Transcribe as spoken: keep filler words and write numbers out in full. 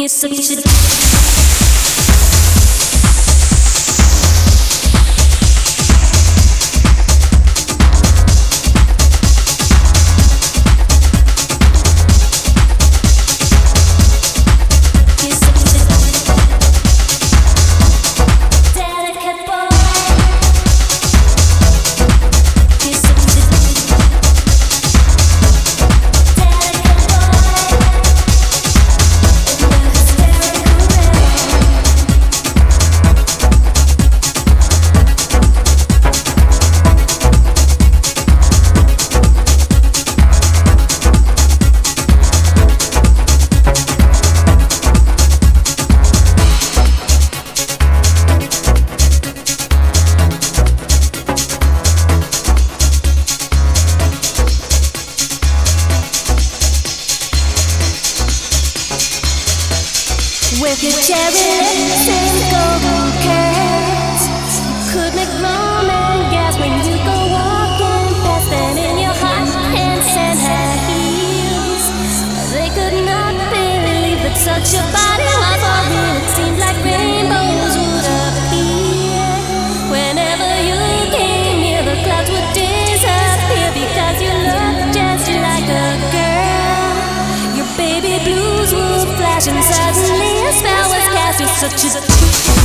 You're such a with your cherry lips and golden curls, could make moment gas when you go walking past them in your hot pants and high heels. They could not believe that such a body was for real. It seemed like rainbows would appear whenever you came near. The clouds would disappear because you looked just like a girl. Your baby blues would flash and suddenly a spell was cast. You're such a